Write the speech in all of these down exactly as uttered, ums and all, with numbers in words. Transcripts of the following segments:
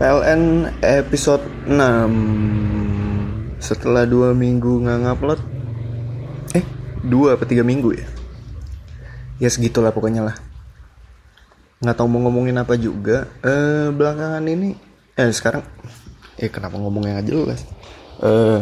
P L N episode enam. Setelah dua minggu nggak ngupload, Eh dua apa tiga minggu ya Ya segitulah pokoknya lah. Nggak tahu mau ngomongin apa juga. Eh belakangan ini Eh sekarang Eh kenapa ngomongnya nggak jelas. Eh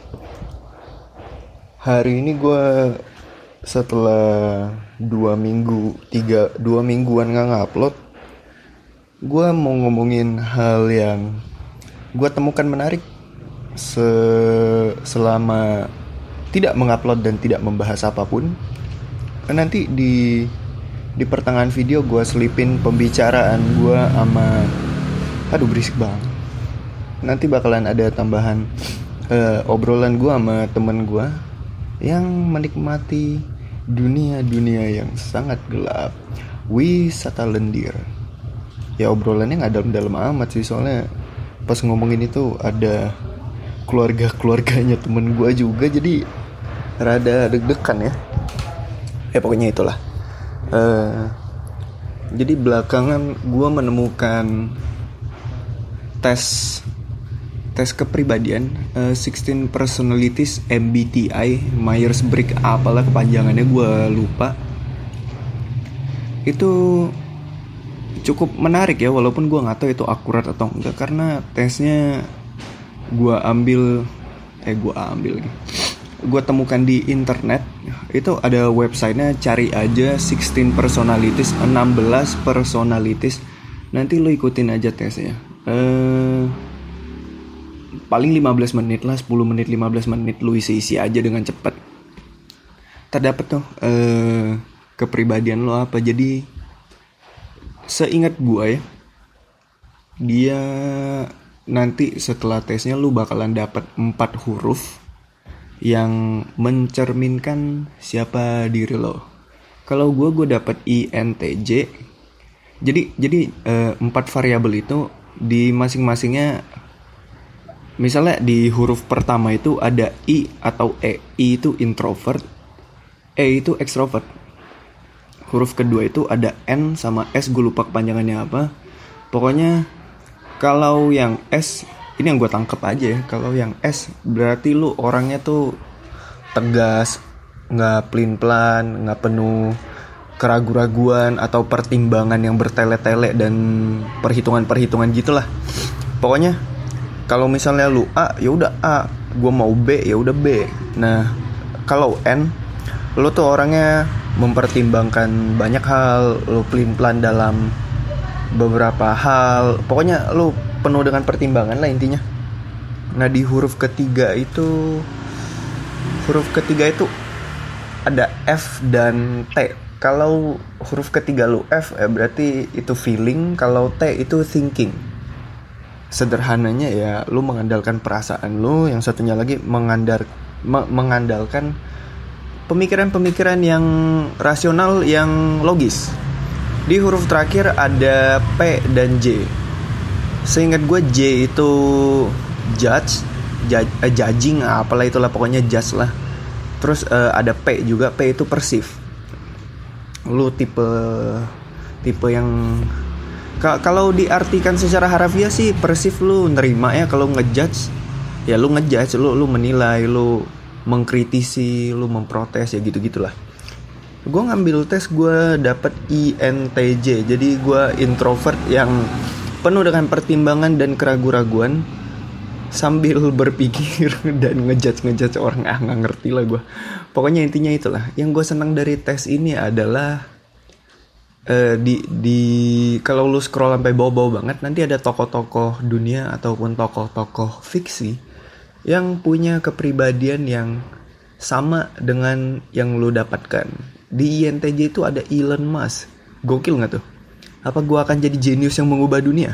Hari ini gue setelah dua minggu tiga dua mingguan nggak ngupload, gue mau ngomongin hal yang gue temukan menarik se- selama tidak mengupload dan tidak membahas apapun. Nanti di di pertengahan video gue selipin pembicaraan gue sama, aduh berisik banget. Nanti bakalan ada tambahan uh, obrolan gue sama temen gue yang menikmati dunia-dunia yang sangat gelap, wisata lendir. Ya obrolannya nggak dalam-dalam amat sih, soalnya pas ngomongin itu ada keluarga-keluarganya temen gue juga, jadi rada deg-degan ya. Ya pokoknya itulah. Uh, jadi belakangan gue menemukan tes tes kepribadian uh, sixteen personalities M B T I, Myers-Briggs apalah kepanjangannya, gue lupa. Itu cukup menarik ya, walaupun gue nggak tahu itu akurat atau enggak, karena tesnya gue ambil eh gue ambil lagi gue temukan di internet. Itu ada websitenya, cari aja sixteen personalities, enam belas personalities. Nanti lo ikutin aja tesnya. eh paling lima belas menit lah, sepuluh menit, lima belas menit, lu isi-isi aja dengan cepat. Terdapat tuh eh, kepribadian lo apa. Jadi seingat gua ya, dia nanti setelah tesnya lu bakalan dapat empat huruf yang mencerminkan siapa diri lo. Kalau gua gua dapat I N T J. Jadi jadi eh, empat variabel itu di masing-masingnya. Misalnya di huruf pertama itu ada I atau E. I itu introvert, E itu extrovert. Huruf kedua itu ada N sama S, gue lupa kepanjangannya apa. Pokoknya kalau yang S, ini yang gue tangkep aja ya. Kalau yang S berarti lu orangnya tuh tegas, gak pelin-pelan, gak penuh keraguan-raguan atau pertimbangan yang bertele-tele dan perhitungan-perhitungan gitulah. Pokoknya kalau misalnya lu A, ya udah A. Gua mau B, ya udah B. Nah, kalau N, lu tuh orangnya mempertimbangkan banyak hal, lu pelin-pelan dalam beberapa hal. Pokoknya lu penuh dengan pertimbangan lah intinya. Nah, di huruf ketiga itu huruf ketiga itu ada F dan T. Kalau huruf ketiga lu F, ya berarti itu feeling. Kalau T itu thinking. Sederhananya ya, lu mengandalkan perasaan lu, yang satunya lagi mengandar, me- mengandalkan pemikiran-pemikiran yang rasional, yang logis. Di huruf terakhir ada P dan J. Seingat gue J itu judge, judge eh, judging, apalah itulah pokoknya judge lah. Terus uh, ada P juga, P itu perceive. Lu tipe tipe yang K- kalau diartikan secara harafiah sih perceive lu nerima ya. Kalau ngejudge ya lu ngejudge, lu lu menilai, lu mengkritisi, lu memprotes ya gitu-gitulah. Gue ngambil tes, gue dapet I N T J. Jadi gue introvert yang penuh dengan pertimbangan dan keraguan-raguan sambil berpikir dan ngejudge-ngejudge orang. Ah nggak ngerti lah gue. Pokoknya intinya itulah. Yang gue senang dari tes ini adalah Uh, di di kalau lu scroll sampai bawah-bawah banget, nanti ada tokoh-tokoh dunia ataupun tokoh-tokoh fiksi yang punya kepribadian yang sama dengan yang lu dapatkan. Di I N T J itu ada Elon Musk. Gokil nggak tuh? Apa gua akan jadi jenius yang mengubah dunia?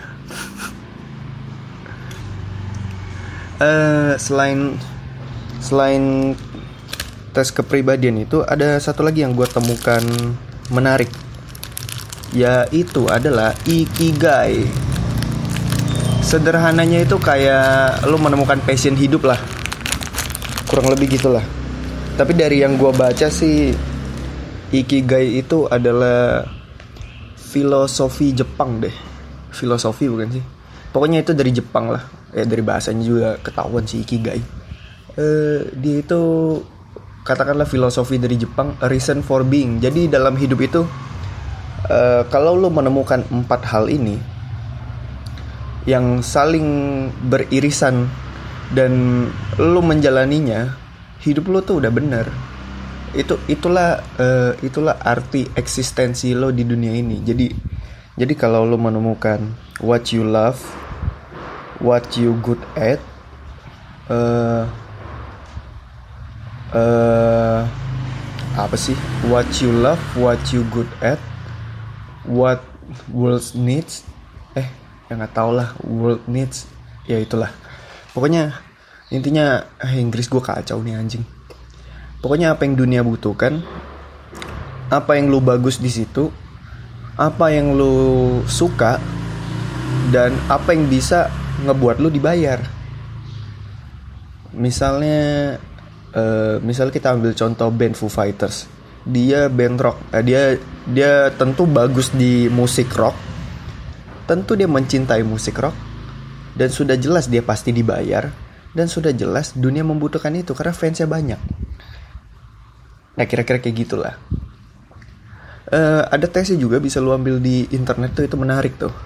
uh, selain selain tes kepribadian itu, ada satu lagi yang gua temukan menarik, yaitu adalah Ikigai. Sederhananya itu kayak lu menemukan passion hidup lah, kurang lebih gitulah. Tapi dari yang gue baca sih, Ikigai itu adalah filosofi Jepang deh. Filosofi bukan sih? Pokoknya itu dari Jepang lah. Ya dari bahasanya juga ketahuan sih ikigai. Uh, dia itu katakanlah filosofi dari Jepang, a reason for being. Jadi dalam hidup itu uh, kalau lo menemukan empat hal ini yang saling beririsan dan lo menjalaninya, hidup lo tuh udah bener. Itu itulah uh, itulah arti eksistensi lo di dunia ini. Jadi jadi kalau lo menemukan what you love, what you good at, uh, uh, apa sih? What you love, what you good at, what world needs, eh, ya nggak tau lah, world needs, ya itulah. Pokoknya intinya eh, Inggris gue kacau nih anjing. Pokoknya apa yang dunia butuhkan, apa yang lu bagus di situ, apa yang lu suka, dan apa yang bisa ngebuat lu dibayar. Misalnya, uh, misal kita ambil contoh band Foo Fighters, dia band rock, uh, dia dia tentu bagus di musik rock, tentu dia mencintai musik rock, dan sudah jelas dia pasti dibayar, dan sudah jelas dunia membutuhkan itu karena fansnya banyak. Nah kira-kira kayak gitulah. Uh, ada tesnya juga bisa lu ambil di internet tuh, itu menarik tuh.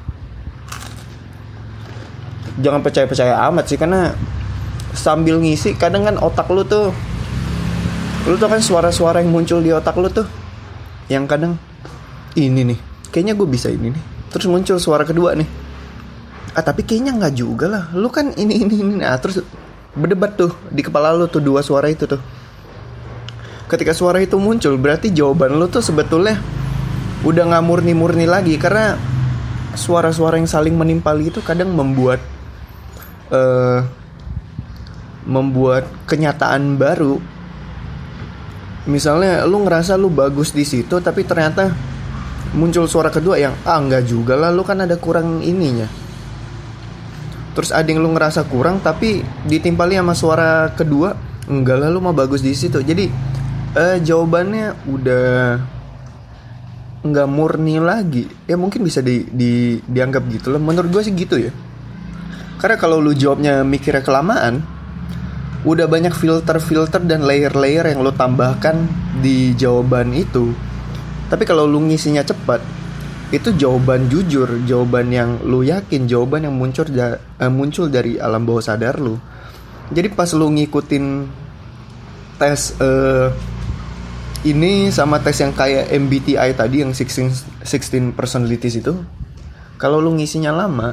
Jangan percaya-percaya amat sih, karena sambil ngisi kadang kan otak lu tuh, lu tuh kan suara-suara yang muncul di otak lu tuh, yang kadang ini nih, kayaknya gue bisa ini nih, terus muncul suara kedua nih, ah tapi kayaknya nggak juga lah, lu kan ini ini ini, nah terus berdebat tuh di kepala lu tuh dua suara itu tuh. Ketika suara itu muncul, berarti jawaban lo tuh sebetulnya udah gak murni-murni lagi. Karena suara-suara yang saling menimpali itu kadang membuat uh, Membuat kenyataan baru. Misalnya lo ngerasa lo bagus di situ, tapi ternyata muncul suara kedua yang ah enggak juga lah, lo kan ada kurang ininya. Terus ada yang lo ngerasa kurang, tapi ditimpali sama suara kedua, enggak lah lo mah bagus di situ. Jadi Uh, jawabannya udah nggak murni lagi. Ya mungkin bisa di, di, dianggap gitu loh. Menurut gue sih gitu ya. Karena kalau lu jawabnya mikirnya kelamaan, udah banyak filter-filter dan layer-layer yang lu tambahkan di jawaban itu. Tapi kalau lu ngisinya cepat, itu jawaban jujur, jawaban yang lu yakin, jawaban yang muncul, da- uh, muncul dari alam bawah sadar lu. Jadi pas lu ngikutin tes uh, ini sama tes yang kayak M B T I tadi yang sixteen personalities itu, kalau lu ngisinya lama,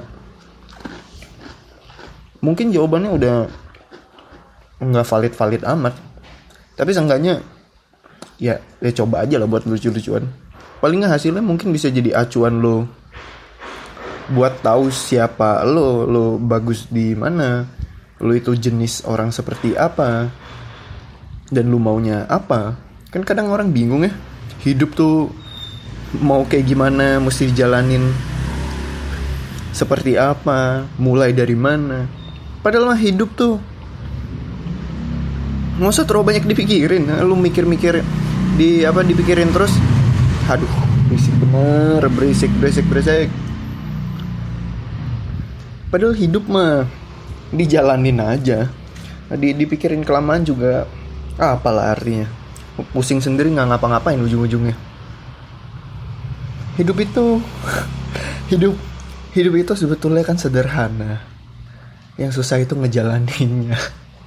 mungkin jawabannya udah nggak valid-valid amat. Tapi seenggaknya ya, ya coba aja lah buat lucu-lucuan. Paling nggak hasilnya mungkin bisa jadi acuan lo buat tahu siapa lo, lo bagus di mana, lo itu jenis orang seperti apa, dan lo maunya apa. Kan kadang orang bingung ya, hidup tuh mau kayak gimana, mesti dijalanin seperti apa, mulai dari mana. Padahal mah hidup tuh nggak usah terlalu banyak dipikirin. Lu mikir-mikir di apa dipikirin terus, aduh berisik bener, berisik berisik berisik. Padahal hidup mah dijalanin aja, di dipikirin kelamaan juga apalah artinya. Pusing sendiri nggak ngapa-ngapain ujung-ujungnya. Hidup itu hidup hidup itu sebetulnya kan sederhana. Yang susah itu ngejalaninnya.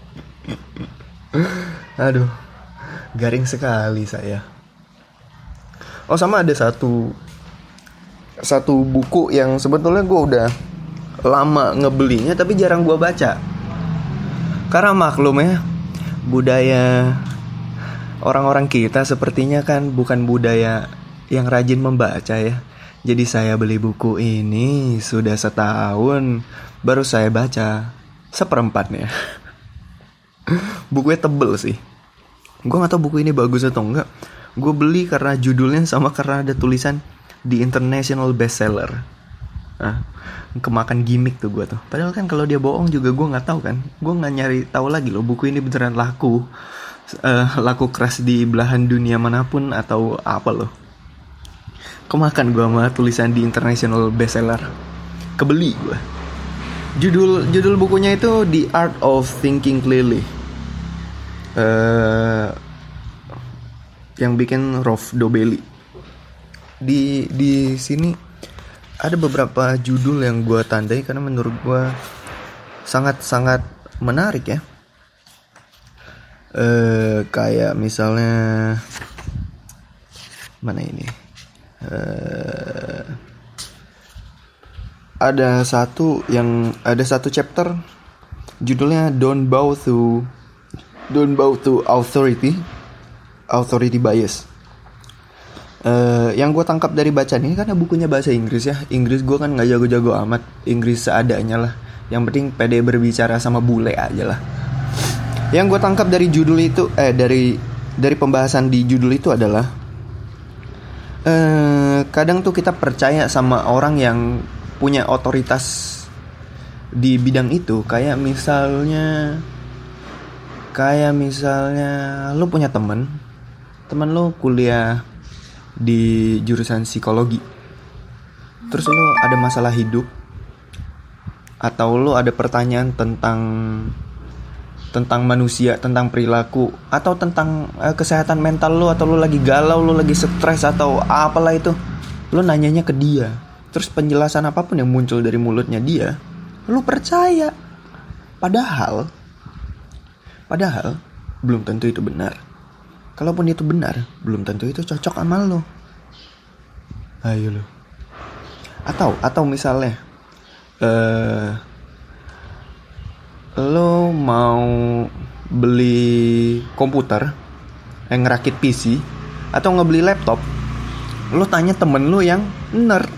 Aduh, garing sekali saya. Oh sama ada satu satu buku yang sebetulnya gue udah lama ngebelinya tapi jarang gue baca. Karena maklum ya, budaya orang-orang kita sepertinya kan bukan budaya yang rajin membaca ya. Jadi saya beli buku ini sudah setahun, baru saya baca seperempatnya. Bukunya tebel sih. Gue gak tahu buku ini bagus atau enggak. Gue beli karena judulnya sama karena ada tulisan The International Bestseller. Nah, kemakan gimmick tuh gue tuh. Padahal kan kalau dia bohong juga gue gak tahu kan. Gue gak nyari tahu lagi loh buku ini beneran laku. Uh, laku keras di belahan dunia manapun atau apa loh. Kemakan gue sama tulisan di International Bestseller. Kebeli gue. Judul judul bukunya itu The Art of Thinking Clearly. Uh, yang bikin Rolf Dobelli. Di di sini ada beberapa judul yang gue tandai karena menurut gue sangat-sangat menarik ya. Uh, kayak misalnya mana ini? Uh, ada satu yang ada satu chapter judulnya Don't Bow to Don't Bow to Authority, Authority Bias. Uh, yang gue tangkap dari bacaan ini karena bukunya bahasa Inggris ya. Inggris gue kan nggak jago-jago amat. Inggris seadanya lah. Yang penting pede berbicara sama bule aja lah. Yang gue tangkap dari judul itu, eh dari dari pembahasan di judul itu adalah uh, kadang tuh kita percaya sama orang yang punya otoritas di bidang itu. Kayak misalnya, kayak misalnya lo punya teman, teman lo kuliah di jurusan psikologi, terus lo ada masalah hidup atau lo ada pertanyaan tentang tentang manusia, tentang perilaku atau tentang uh, kesehatan mental lo, atau lo lagi galau, lo lagi stres atau apalah itu, lo nanyanya ke dia, terus penjelasan apapun yang muncul dari mulutnya dia lo percaya, padahal padahal belum tentu itu benar. Kalaupun itu benar, belum tentu itu cocok sama lo. Ayo lo. Atau atau misalnya uh, lo mau beli komputer, yang ngerakit P C, atau ngebeli laptop, lo tanya temen lo yang nerd.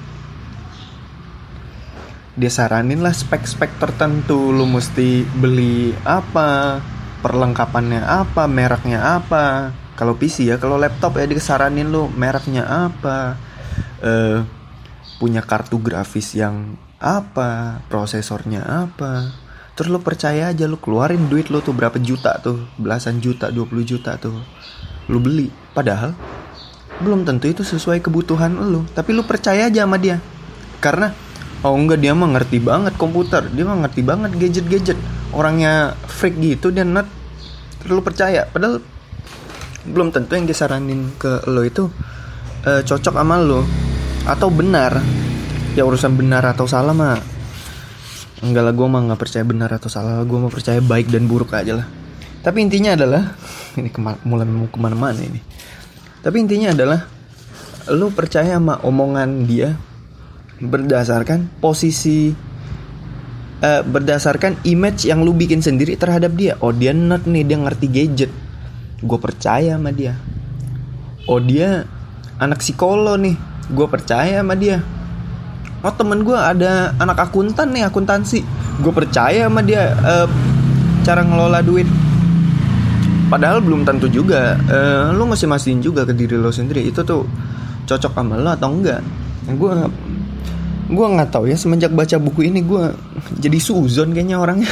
Dia saranin lah spek-spek tertentu, lo mesti beli apa, perlengkapannya apa, mereknya apa. Kalau P C ya, kalau laptop ya disaranin lo mereknya apa, uh, punya kartu grafis yang apa, prosesornya apa. Terus lo percaya aja, lo keluarin duit lo tuh berapa juta tuh, belasan juta, dua puluh juta tuh, lo beli. Padahal belum tentu itu sesuai kebutuhan lo, tapi lo percaya aja sama dia. Karena oh enggak, dia mah ngerti banget komputer, dia mah ngerti banget gadget-gadget, orangnya freak gitu, dia nerd. Terus lo percaya, padahal belum tentu yang disaranin ke lo itu uh, cocok sama lo atau benar. Ya urusan benar atau salah mah enggak lah, gue mah gak percaya benar atau salah, gue mah percaya baik dan buruk aja lah. Tapi intinya adalah ini kema- mulai mau kemana-mana ini. Tapi intinya adalah lo percaya sama omongan dia berdasarkan posisi, uh, berdasarkan image yang lo bikin sendiri terhadap dia. Oh dia nerd nih, dia ngerti gadget, gue percaya sama dia. Oh dia anak psikolog nih, gue percaya sama dia. Oh temen gue ada anak akuntan nih, akuntansi, gue percaya sama dia uh, cara ngelola duit. Padahal belum tentu juga. uh, Lo mesti mastiin juga ke diri lo sendiri itu tuh cocok sama lo atau enggak. Gue gue nggak tahu ya, semenjak baca buku ini gue jadi suzon kayaknya orangnya.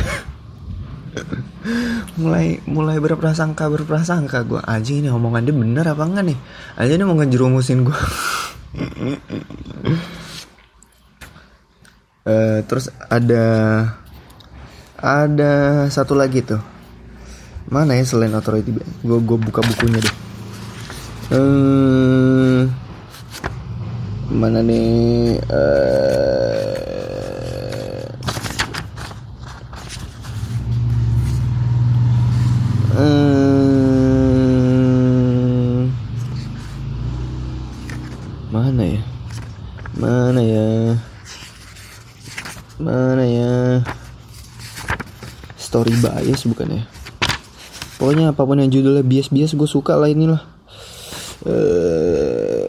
mulai mulai berprasangka berprasangka gue aja, ini omongan dia bener apa enggak nih, aja dia mau ngejerumusin gue. uh, terus ada ada satu lagi tuh, mana ya selain authority, gue gue buka bukunya deh. uh, mana nih uh, Hmm, mana ya, mana ya, mana ya, story bias bukan ya? Pokoknya apapun yang judulnya bias-bias gue suka lah inilah. Uh,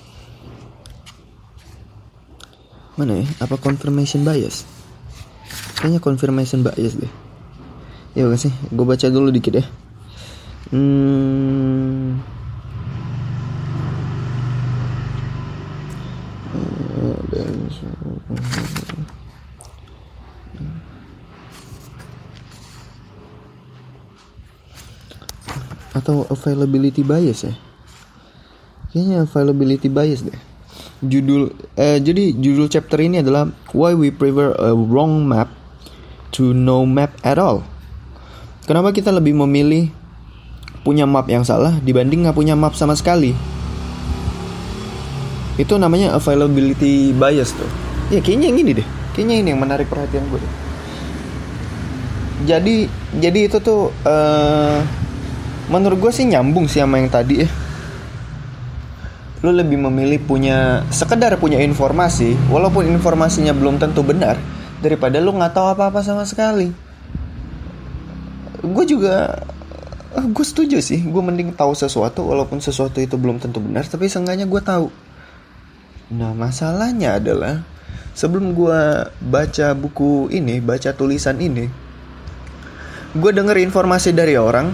mana ya? Apa confirmation bias? Kayaknya confirmation bias deh. Ya makasih, gue baca dulu dikit ya. Hmm. Atau availability bias ya? Kayaknya availability bias deh. Judul, eh, jadi judul chapter ini adalah Why We Prefer a Wrong Map to no map at all? Kenapa kita lebih memilih punya map yang salah dibanding gak punya map sama sekali? Itu namanya availability bias tuh. Ya kayaknya yang ini deh. Kayaknya ini yang menarik perhatian gue deh. Jadi Jadi itu tuh uh, menurut gue sih nyambung sih sama yang tadi ya. Lu lebih memilih punya, sekedar punya informasi, walaupun informasinya belum tentu benar, daripada lu gak tahu apa-apa sama sekali. Gue juga Gue setuju sih. Gue mending tahu sesuatu walaupun sesuatu itu belum tentu benar, tapi seenggaknya gue tahu. Nah masalahnya adalah, sebelum gue baca buku ini, baca tulisan ini, gue denger informasi dari orang.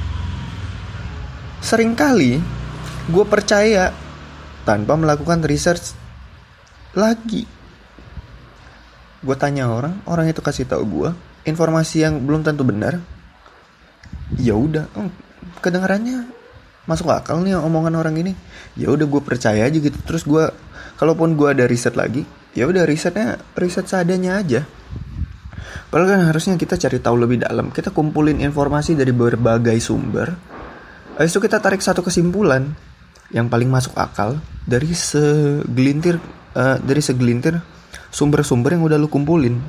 Seringkali gue percaya tanpa melakukan research lagi. Gue tanya orang, orang itu kasih tahu gue informasi yang belum tentu benar. Ya udah, oh, kedengarannya masuk akal nih omongan orang ini. Ya udah gue percaya aja gitu. Terus gue, kalaupun gue ada riset lagi, ya udah risetnya riset seadanya aja. Padahal kan harusnya kita cari tahu lebih dalam. Kita kumpulin informasi dari berbagai sumber. Habis itu kita tarik satu kesimpulan yang paling masuk akal dari segelintir uh, dari segelintir sumber-sumber yang udah lu kumpulin.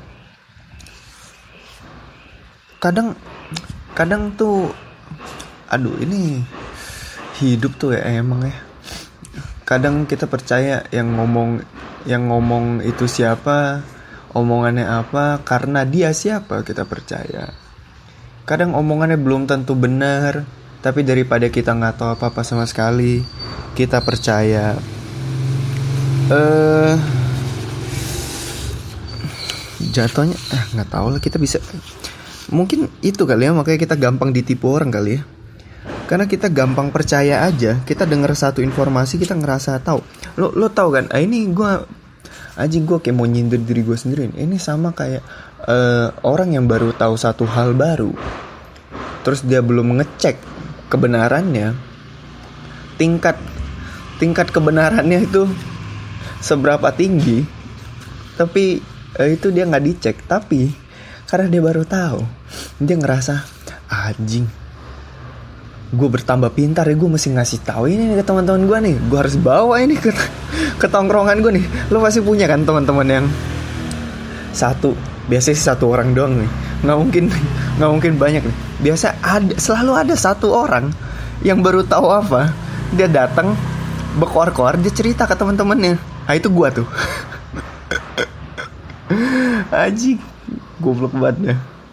Kadang kadang tuh aduh ini hidup tuh ya emang ya. Kadang kita percaya yang ngomong yang ngomong itu siapa, omongannya apa, karena dia siapa kita percaya. Kadang omongannya belum tentu benar, tapi daripada kita nggak tahu apa-apa sama sekali, kita percaya. Eh, jatuhnya, eh nggak tahu lah, kita bisa, mungkin itu kali ya, makanya kita gampang ditipu orang kali ya. Karena kita gampang percaya aja. Kita dengar satu informasi, kita ngerasa tahu. Lo lo tahu kan? Ah ini gue, anjing gue kayak mau nyindir diri gue sendiri. Ini sama kayak uh, orang yang baru tahu satu hal baru, terus dia belum ngecek kebenarannya. Tingkat tingkat kebenarannya itu seberapa tinggi, tapi uh, itu dia nggak dicek. Tapi karena dia baru tahu, dia ngerasa anjing, gue bertambah pintar ya, gue mesti ngasih tahu ini nih ke teman-teman gue nih, gue harus bawa ini ke ke tongkrongan gue nih. Lo pasti punya kan teman-teman yang satu, biasanya sih satu orang doang nih, nggak mungkin nggak mungkin banyak nih. Biasa ada, selalu ada satu orang yang baru tahu apa, dia datang berkoar-koar, dia cerita ke teman-temannya. Nah itu gue tuh. Anjing, goblok banget ya.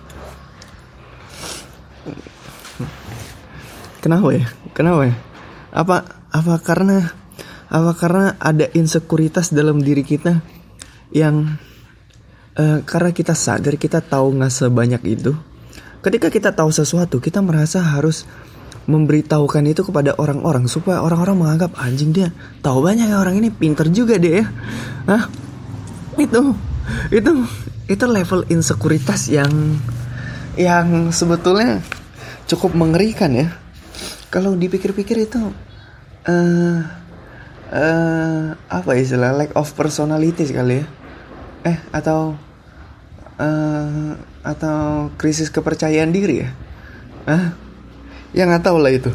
Kenapa ya? Kenapa ya? Apa apa karena apa karena ada insekuritas dalam diri kita yang uh, karena kita sadar kita tahu nggak sebanyak itu. Ketika kita tahu sesuatu, kita merasa harus memberitahukan itu kepada orang-orang supaya orang-orang menganggap anjing dia tahu banyak ya, orang ini pintar juga deh ya. Nah, itu itu itu level insekuritas yang yang sebetulnya cukup mengerikan ya. Kalau dipikir-pikir itu uh, uh, apa istilah, lack of personality sekali ya, eh atau uh, atau krisis kepercayaan diri ya, ah, ya nggak tahu lah itu.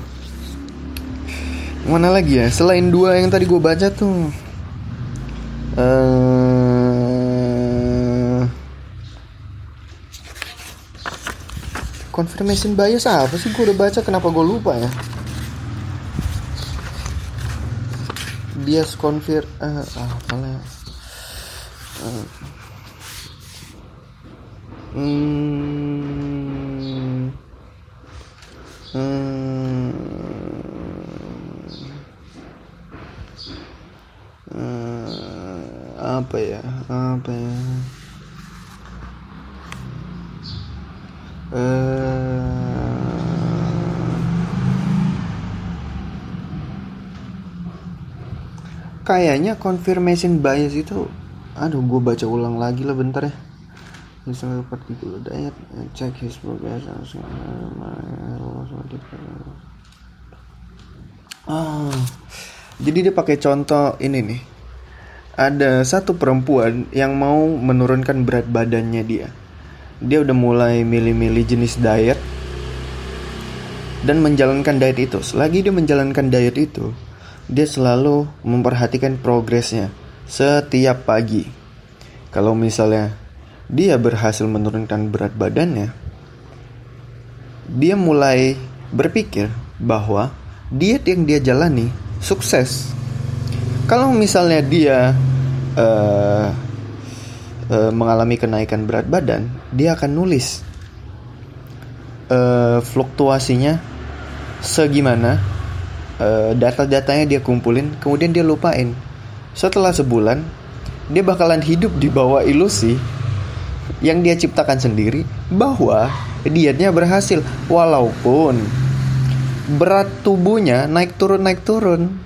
Mana lagi ya selain dua yang tadi gue baca tuh, uh, confirmation bias apa sih? Gue udah baca, kenapa gue lupa ya? Bias konfir uh, apa lah? Uh, hmm, hmm, uh, apa ya? Apa ya? Uh, kayaknya confirmation bias itu, aduh gue baca ulang lagi lah bentar ya. Misalnya particular diet, check his progress. Ah, jadi dia pakai contoh ini nih. Ada satu perempuan yang mau menurunkan berat badannya dia. dia udah mulai milih-milih jenis diet dan menjalankan diet itu. Selagi dia menjalankan diet itu, dia selalu memperhatikan progresnya setiap pagi. Kalau misalnya dia berhasil menurunkan berat badannya, dia mulai berpikir bahwa diet yang dia jalani sukses. Kalau misalnya dia uh, uh, mengalami kenaikan berat badan, dia akan nulis uh, fluktuasinya segimana, uh, data-datanya dia kumpulin, kemudian dia lupain. Setelah sebulan, dia bakalan hidup di bawah ilusi yang dia ciptakan sendiri bahwa dietnya berhasil, walaupun berat tubuhnya naik turun naik turun.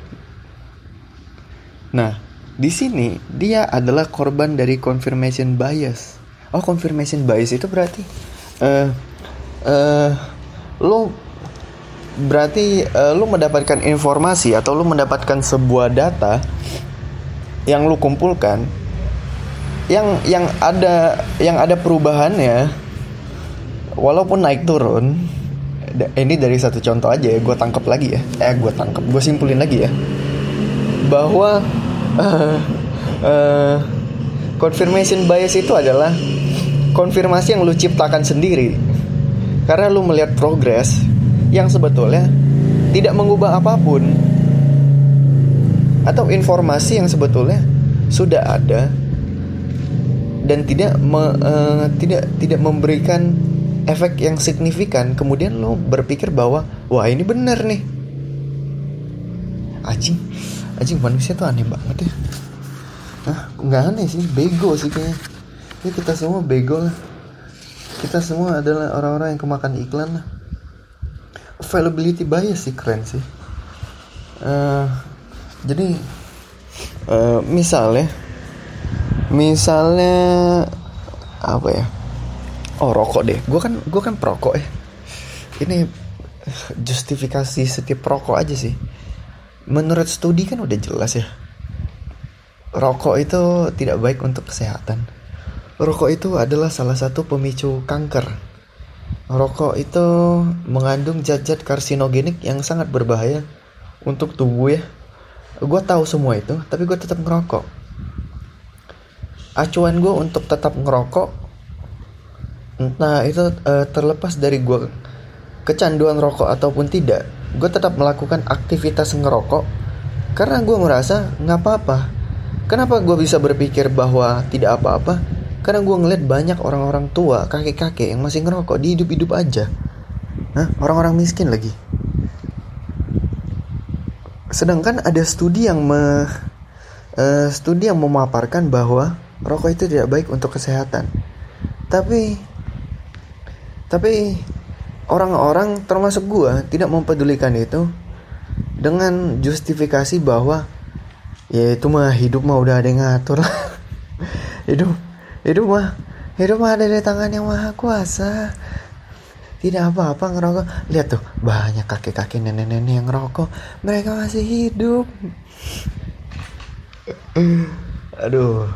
Nah, di sini dia adalah korban dari confirmation bias. Oh, confirmation bias itu berarti uh, uh, lo berarti uh, lu mendapatkan informasi atau lu mendapatkan sebuah data yang lu kumpulkan yang yang ada yang ada perubahannya walaupun naik turun. Ini dari satu contoh aja ya, gue tangkap lagi ya eh gue tangkap gue simpulin lagi ya bahwa uh, uh, confirmation bias itu adalah konfirmasi yang lu ciptakan sendiri karena lu melihat progres yang sebetulnya tidak mengubah apapun, atau informasi yang sebetulnya sudah ada dan tidak me, uh, tidak tidak memberikan efek yang signifikan. Kemudian lo berpikir bahwa wah ini benar nih. Anjing, anjing manusia tuh aneh banget ya. Nah, nggak aneh sih, bego sih kayaknya. Ini kita semua bego lah. Kita semua adalah orang-orang yang kemakan iklan lah. Availability bias sih keren sih. Uh, jadi uh, misalnya, misalnya apa ya? Oh rokok deh. Gue kan gue kan perokok ya. Ini justifikasi setiap perokok aja sih. Menurut studi kan udah jelas ya. Rokok itu tidak baik untuk kesehatan. Rokok itu adalah salah satu pemicu kanker. Rokok itu mengandung zat-zat karsinogenik yang sangat berbahaya untuk tubuh ya. Gue tahu semua itu, tapi gue tetap ngerokok. Acuan gue untuk tetap ngerokok, entah itu uh, terlepas dari gue kecanduan rokok ataupun tidak, gue tetap melakukan aktivitas ngerokok karena gue merasa nggak apa-apa. Kenapa gue bisa berpikir bahwa tidak apa-apa? Karena gue ngeliat banyak orang-orang tua, kakek-kakek yang masih ngerokok, di hidup-hidup aja. Hah? Orang-orang miskin lagi. Sedangkan ada studi yang me, uh, studi yang memaparkan bahwa rokok itu tidak baik untuk kesehatan. Tapi, tapi orang-orang termasuk gue tidak mempedulikan itu dengan justifikasi bahwa ya itu mah hidup mah udah ada yang ngatur lah. hidup Hidup mah Hidup mah ada di tangan yang maha kuasa. Tidak apa-apa ngerokok. Lihat tuh, banyak kakek-kakek nenek-nenek yang ngerokok, mereka masih hidup. Aduh.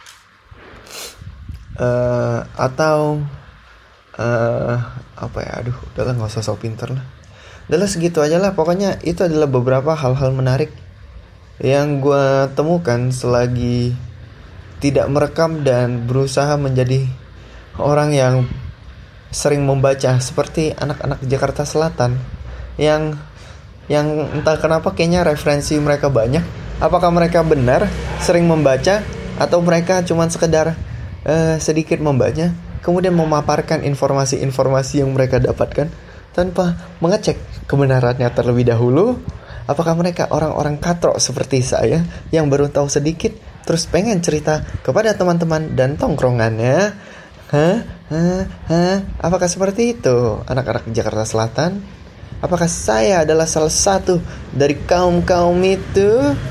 uh, Atau uh, Apa ya, aduh udahlah gak usah sok pinter lah. Udahlah segitu aja lah. Pokoknya itu adalah beberapa hal-hal menarik yang gue temukan selagi tidak merekam dan berusaha menjadi orang yang sering membaca seperti anak-anak Jakarta Selatan yang yang entah kenapa kayaknya referensi mereka banyak. Apakah mereka benar sering membaca atau mereka cuma sekedar uh, sedikit membaca kemudian memaparkan informasi-informasi yang mereka dapatkan tanpa mengecek kebenarannya terlebih dahulu? Apakah mereka orang-orang katrok seperti saya yang baru tahu sedikit terus pengen cerita kepada teman-teman dan tongkrongannya? Hah? Hah? Hah? Apakah seperti itu anak-anak Jakarta Selatan? Apakah saya adalah salah satu dari kaum-kaum itu?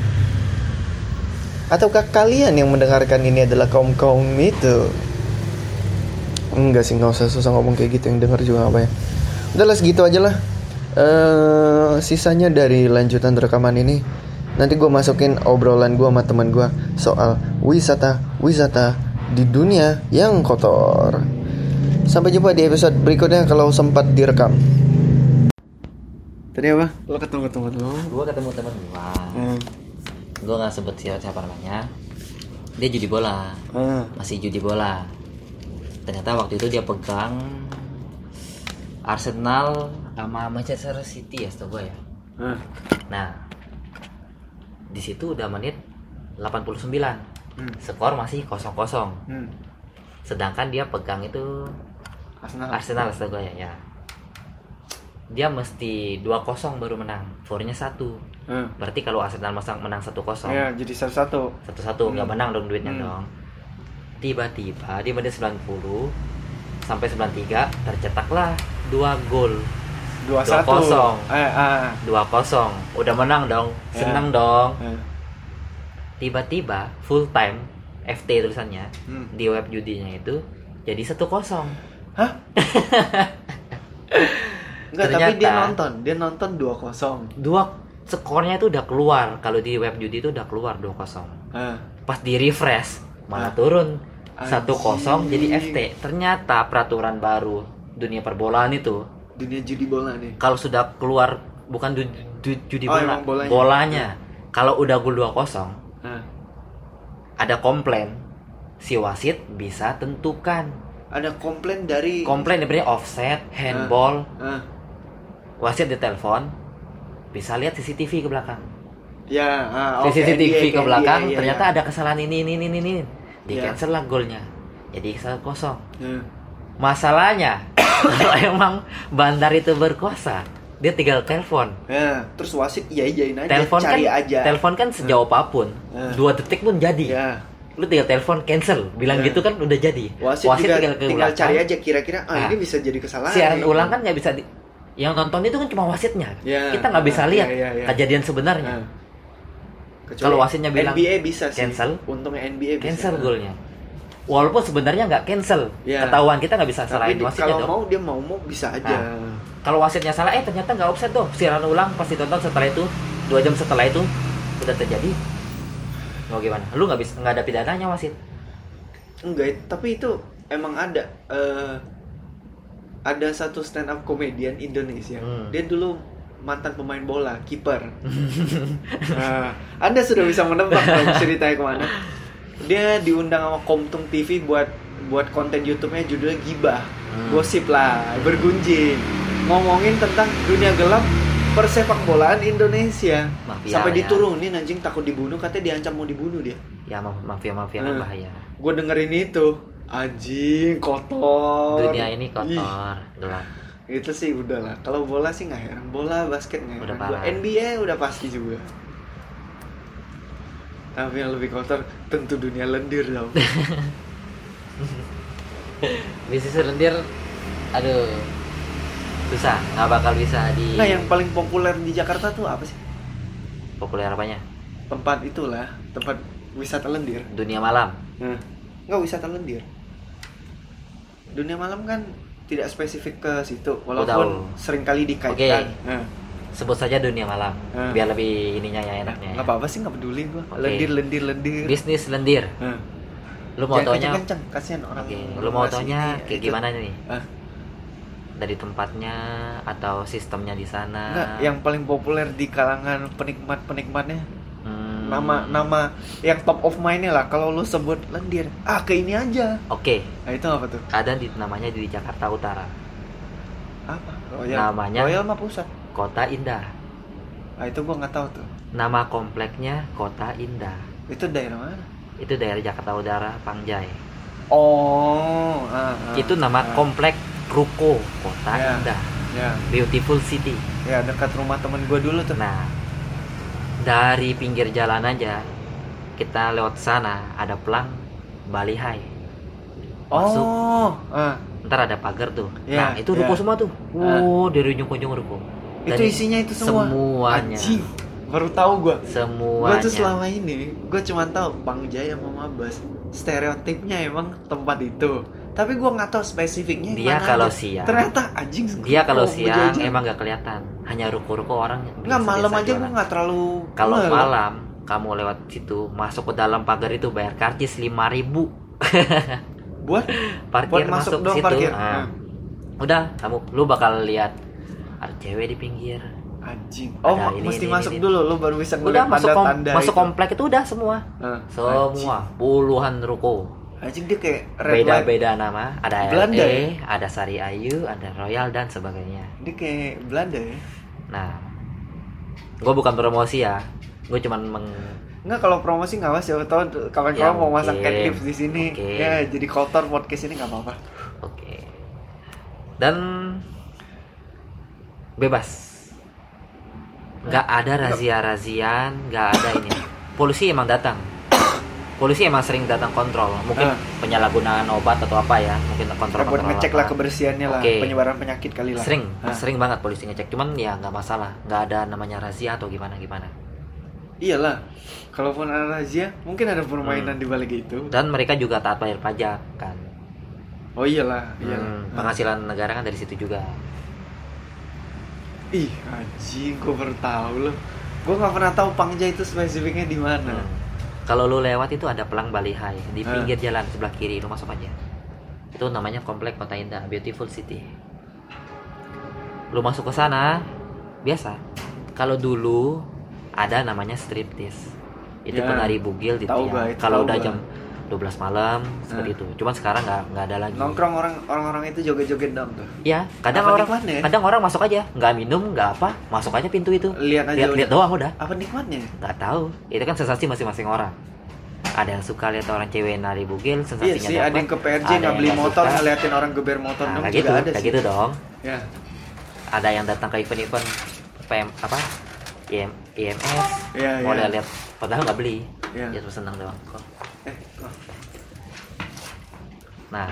Ataukah kalian yang mendengarkan ini adalah kaum-kaum itu? Enggak sih, gak usah susah ngomong kayak gitu, yang denger juga apa ya. Udahlah segitu aja lah. uh, Sisanya dari lanjutan rekaman ini nanti gue masukin obrolan gue sama teman gue soal wisata-wisata di dunia yang kotor. Sampai jumpa di episode berikutnya kalau sempat direkam. Tadi apa? Lo ketemu ketemu ketemu? Gue ketemu temen gue. Hmm. Gue nggak sebut siapa, siapa namanya. Dia judi bola. Hmm. Masih judi bola. Ternyata waktu itu dia pegang Arsenal sama Manchester City ya, setahu gue ya. Hmm. Nah, di situ udah menit delapan puluh sembilan. Hmm. Skor masih kosong kosong. Hmm. Sedangkan dia pegang itu Arsenal. Arsenal setahu gue ya. ya. Dia mesti dua kosong baru menang. For-nya satu. Hmm. Berarti kalau Arsenal masang menang satu kosong. Ya, jadi satu satu. satu satu enggak hmm. menang dong duitnya hmm. dong. Tiba-tiba di menit sembilan puluh sampai sembilan puluh tiga tercetaklah dua gol. dua kosong. Eh, ah. dua kosong. Udah menang dong. Senang ya. dong. Ya. Tiba-tiba full time F T tulisannya hmm. di web judinya itu jadi satu kosong. Hah? Enggak, ternyata, tapi dia nonton, dia nonton dua kosong. Dua skornya itu udah keluar, kalau di web judi itu udah keluar dua kosong. Uh. Pas di refresh malah uh. turun satu kosong jadi F T. Ternyata peraturan baru dunia perbolaan itu, dunia judi bola nih. Kalau sudah keluar bukan du, du, judi oh, bola, bolanya. bolanya. Uh. Kalau udah gol dua kosong. Uh. Ada komplain, si wasit bisa tentukan. Ada komplain dari komplain dari offset, handball. Uh. Uh. Wasit ditelepon, bisa lihat C C T V ke belakang. Ya, uh, okay. C C T V N B A, ke belakang, N B A, ya, ya, ternyata ya. ada kesalahan ini, ini, ini, ini. Di cancel lah golnya. Jadi satu kosong. Hmm. Masalahnya, kalau emang Bandar itu berkuasa, dia tinggal telepon. Ya, terus wasit iya iyain aja, telepon cari kan, aja. Telepon kan sejauh apapun, hmm. dua detik pun jadi. Ya. Lu tinggal telepon cancel, bilang ya. gitu kan udah jadi. Wasit, wasit juga tinggal, tinggal cari aja kira-kira, ah nah, ini bisa jadi kesalahan. Siaran ulang kan nggak bisa di yang nonton itu kan cuma wasitnya, yeah, kita nggak bisa uh, lihat yeah, yeah, yeah. kejadian sebenarnya. Uh. Kalau wasitnya bilang N B A bisa sih. Cancel, untungnya N B A bisa. Cancel golnya. Walaupun sebenarnya nggak cancel, yeah. ketahuan kita nggak bisa salahin wasitnya dong. Kalau mau dia mau mau bisa aja. Nah, kalau wasitnya salah, eh ternyata nggak offset tuh. Siaran ulang pasti tonton setelah itu, dua jam setelah itu udah terjadi. Mau gimana? Lu nggak bisa, nggak ada pidananya wasit? Enggak, tapi itu emang ada. Uh, ada satu stand up komedian Indonesia. Hmm. Dia dulu mantan pemain bola, kiper. Nah, Anda sudah bisa menebak dong ceritanya kemana. Dia diundang sama Komtung T V buat buat konten YouTube-nya judulnya Gibah. Hmm. Gosip lah, bergunjing. Ngomongin tentang dunia gelap persepak bolaan Indonesia. Mafia, sampai diturunin ya. Anjing takut dibunuh, katanya diancam mau dibunuh dia. Ya mafia-mafia kan nah, bahaya. Gue dengerin itu. Anjing kotor. Dunia ini kotor, gelap. Itu sih udahlah. Kalau bola sih nggak heran. Bola basket nggak heran. N B A udah pasti juga. Tapi yang lebih kotor tentu dunia lendir dong. Bisnis lendir, aduh, susah. Nggak bakal bisa di. Nah yang paling populer di Jakarta tuh apa sih? Populer apanya? Tempat itulah, tempat wisata lendir. Dunia malam. Nah, nggak wisata lendir. Dunia malam kan tidak spesifik ke situ, walaupun sering kali dikaitkan. Okay. Nah. Sebut saja dunia malam, nah. biar lebih ininya ya enaknya. Nggak ya. Apa-apa sih, nggak peduli gua. Okay. Lendir, lendir, lendir. Bisnis lendir. Nah. Lu mau taunya? Kenceng, kasihan orang. Okay. Lu mau taunya kayak itu. Gimana nih? Ah. Dari tempatnya atau sistemnya di sana? Nggak, yang paling populer di kalangan penikmat-penikmatnya. Hmm. Nama nama yang top of mind-nya lah kalau lu sebut lendir. Ah, ke ini aja. Oke. Okay. Nah, itu apa tuh? Ada di namanya di Jakarta Utara. Apa? Royal. Namanya Royal mah pusat. Kota Indah. Ah, itu gua enggak tahu tuh. Nama kompleknya Kota Indah. Itu daerah mana? Itu daerah Jakarta Utara, Pangjai. Oh, ah, ah, itu nama ah. komplek Ruko Kota yeah. Indah. Yeah. Beautiful City. Ya, dekat rumah temen gua dulu tuh. Nah, dari pinggir jalan aja kita lewat sana ada pelang Bali High. Masuk. Oh, uh. Ntar ada pagar tuh. Yeah, nah, itu ruko yeah. semua tuh. Oh, uh. dari ujung ke ujung ruko. Dan itu isinya itu semua. Semuanya. Anjing. Baru tahu gua. Semuanya. Gua tuh selama ini gua cuma tahu Pangjaya sama Mabas. Stereotipnya emang tempat itu. Tapi gue nggak tahu spesifiknya. Dia kalau aja. Siang. Ternyata anjing. Dia kalau siang emang nggak kelihatan. Hanya ruko-ruko orang. Nggak, malam aja gue nggak terlalu. Kalau malam kamu lewat situ masuk ke dalam pagar itu bayar karcis lima ribu. Buat parkir buat masuk masuk doang situ. parkir. Nah, Nah. udah kamu lu bakal lihat ada cewek di pinggir. Anjing. Oh, Ada ma- ini, mesti ini, masuk ini. dulu lu baru bisa Udah ngeliat masuk kom- tanda-tanda masuk itu. komplek itu udah semua. Ah, Semua puluhan ruko. Anjing dia kayak red light. Beda-beda nama, ada Belanda L A, ya? ada Sari Ayu, ada Royal dan sebagainya. Dia kayak Belanda ya. Nah, gue bukan promosi ya, gue cuman meng Enggak, kalau promosi nggak mas, siapa tahu Ya, kawan-kawan mau masang mungkin. adlibs di sini. Mungkin. Ya, jadi kotor podcast ini nggak apa-apa. Oke. Dan bebas. Nggak ada razia-razian, nggak ada ini. Polisi emang datang. Polisi emang sering datang kontrol. Mungkin Ah. penyalahgunaan obat atau apa ya, mungkin Ya, kontrol. buat ngecek lah apa. kebersihannya lah, Oke. penyebaran penyakit kali lah. Sering, Ah. sering banget polisi ngecek. Cuman ya nggak masalah, nggak ada namanya razia atau gimana gimana. Iyalah, kalaupun ada razia, mungkin ada permainan Hmm. di balik itu. Dan mereka juga taat bayar pajak kan. Oh iyalah, iyalah. Hmm, Ah. penghasilan negara kan dari situ juga. Ih, anjing, gue baru tahu loh. Gue nggak pernah tahu Pangja itu spesifiknya di mana. Hmm. Kalau lu lewat itu ada Pelang Balihai di Ah. pinggir jalan sebelah kiri, lu masuk aja. Itu namanya Komplek Kota Indah, Beautiful City. Lu masuk ke sana, biasa. Kalau dulu ada namanya striptease. Itu Ya, penari bugil di tahu tiang. gua, itu Kalau tahu udah gua. jam dua belas malam seperti Ah. itu. Cuman sekarang nggak nggak ada lagi. Nongkrong orang orang-orang itu joget-joget dong tuh. Ya, kadang Apa orang nikmatnya ya? kadang orang masuk aja, nggak minum, nggak apa, masuk aja pintu itu. Lihat aja lihat, udah. lihat doang udah. Apa nikmatnya? Nggak tahu, itu kan sensasi masing-masing orang. Ada yang suka lihat orang cewek nari bugil, Iya sensasinya sih, dapat. ada yang ke P R J Ada nggak yang beli nggak motor, suka. ngeliatin orang geber motor Nah, dong kayak juga gitu, ada kayak sih. gitu dong. Ya. Ada yang datang ke event-event P M apa? I M, I M S, Iya, mau iya. lihat, padahal nggak beli, Iya. dia cuma senang doang. Kok. Eh, oh. Nah,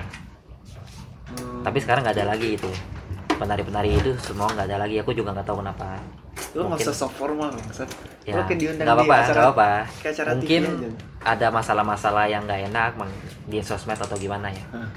Hmm. tapi sekarang nggak ada lagi itu. Penari-penari itu semua nggak ada lagi. Aku juga nggak tahu kenapa. Lu nggak Mungkin- usah sok formal loh, Maksud. Ya, Lu kayak diundang nggak di apa-apa, acara, nggak apa-apa. kayak acara Mungkin T V aja. ada masalah-masalah yang nggak enak mang, di sosmed atau gimana ya. Hah.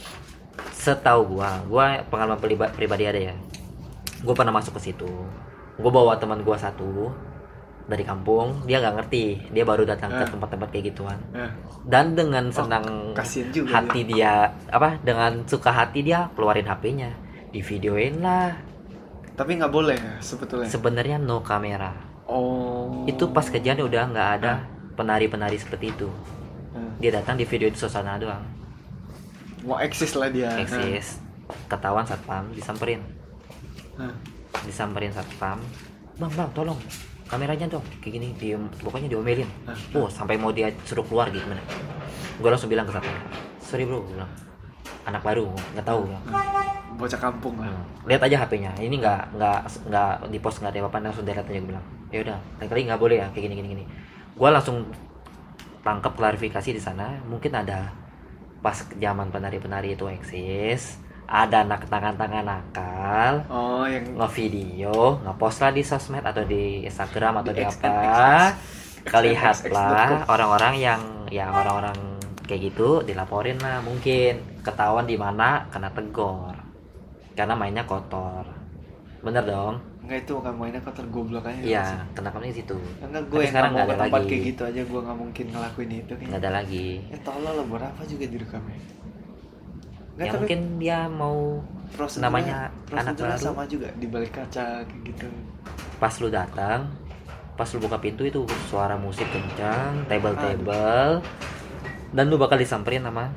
Setahu gua, gua pengalaman priba- pribadi ada ya. Gua pernah masuk ke situ. Gua bawa teman gua satu dari kampung, dia nggak ngerti, dia baru datang ke Ah. tempat-tempat kayak gituan. Ya. Dan dengan senang kasian juga hati dia, apa? Dengan suka hati dia keluarin H P-nya, divideoin lah. Tapi nggak boleh ya, sebetulnya. Sebenarnya no kamera. Oh. Itu pas kejadian udah nggak ada Ah. penari-penari seperti itu. Hah. Dia datang di video itu suasana doang. Mau eksis lah dia. Eksis. Ketahuan satpam, disamperin. Hah. Disamperin satpam. Bang, bang, tolong. Kameranya dong. Kayak gini, di, pokoknya diomelin. Hah. Oh, sampai mau dia suruh keluar gitu mana. Gue langsung bilang ke satpam. Sorry bro, gue bilang. Anak baru, nggak tahu. Bilang. Bocah kampung lah. Hmm. Lihat aja H P-nya. Ini nggak nggak nggak di post, nggak ada apa-apa, langsung delete aja. Gue bilang. Ya udah, lain kali nggak boleh ya kayak gini gini gini. Gue langsung tangkap klarifikasi di sana. Mungkin ada pas zaman penari-penari itu eksis, ada anak tangan-tangan nakal Oh, yang ngevideo, ngepost lah di sosmed atau di Instagram atau Di di X N X, apa, X N X kelihatlah dot com. orang-orang yang ya orang-orang kayak gitu dilaporin lah, mungkin ketahuan di mana, kena tegor karena mainnya kotor, bener dong? enggak, itu bukan mainnya kotor, goblok aja. Iya, kena kami situ. Enggak, Tapi gue yang sekarang nggak nggak mau ke ada tempat lagi. kayak gitu aja, gue nggak mungkin ngelakuin itu kayaknya. Nggak ada lagi. Eh, tolol lah, buat apa juga direkamnya? Nggak, Ya tapi mungkin dia mau prosedurnya- namanya anak prosedurnya baru. sama juga di balik kaca kayak gitu. Pas lu datang, pas lu buka pintu itu suara musik kencang, table-table, dan lu bakal disamperin sama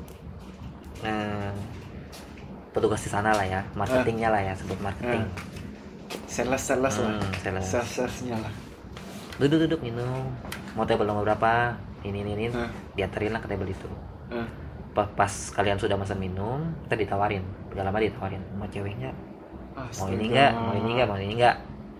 eh, petugas di sana lah ya, marketingnya lah ya, sebut marketing. Sales-sales lah. Hmm, sales. Sales-salesnya lah. Duduk-duduk minum, mau table nomor berapa? Ini ini ini, Hah. dianterin lah ke table itu. Hah. Pa- Pas kalian sudah pesan minum, kita ditawarin, gak lama ditawarin, mau ceweknya, mau ini enggak, mau ini enggak, mau ini enggak.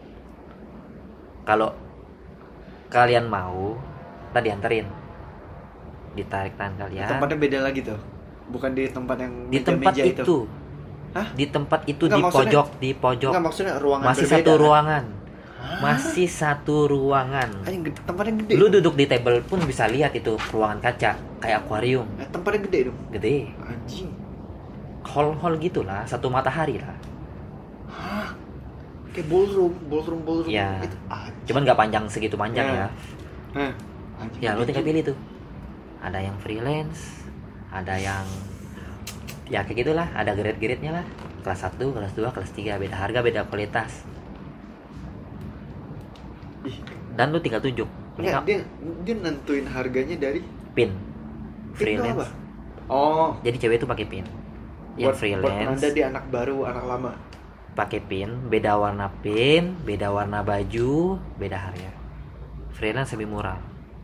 Kalau kalian mau, kita dianterin, ditarik tangan kalian. Tempatnya beda lagi tuh. Bukan di tempat yang Di tempat meja-meja itu, Hah? di tempat itu Enggak, di maksudnya- pojok, di pojok, Enggak, maksudnya ruangan masih berbeda, satu kan? ruangan, Hah? masih satu ruangan. Anjing, gede- tempatnya gede. Lu duduk di table pun bisa lihat itu ruangan kaca, kayak akuarium, Eh, tempatnya gede dong. gede, Anjing. hall-hall gitulah, satu matahari lah. Hah? Kayak ballroom, ballroom, ballroom Ya. itu. Anjing. Cuman nggak panjang segitu panjang Ya. ya. Hah. Anjing, Ya lu gede tinggal juga. pilih tuh. Ada yang freelance, ada yang ya kayak gitulah, ada grade-grade-nya lah, kelas satu, kelas dua, kelas tiga, beda harga, beda kualitas. Ih. Dan lu tinggal tunjuk. Nggak, dia dia nentuin harganya dari pin. pin Freelance. apa? Oh, Jadi cewek itu pakai pin. Yang buat, buat freelance penanda dia anak baru, anak lama. pakai pin, beda warna pin, beda warna baju, beda harga. Freelance lebih murah.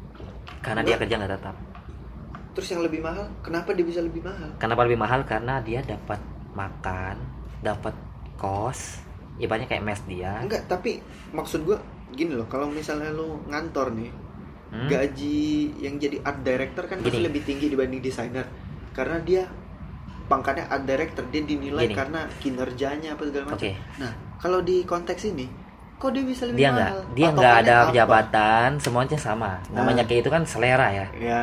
Karena dia Enggak. kerja nggak tetap. Terus yang lebih mahal, kenapa dia bisa lebih mahal? Kenapa lebih mahal? Karena dia dapat makan, dapat kos, ibaratnya kayak mes dia. Enggak, tapi maksud gua gini loh, kalau misalnya lu ngantor nih, Hmm? gaji yang jadi art director kan pasti Gini. lebih tinggi dibanding desainer. Karena dia pangkatnya art director, dia dinilai Gini. karena kinerjanya apa segala macam. Oke. Nah, kalau di konteks ini, kok dia bisa lebih Dia nggak, mahal? dia nggak Patokannya ada apa? jabatan, semuanya sama. Namanya Nah. kayak itu kan selera ya. Ya.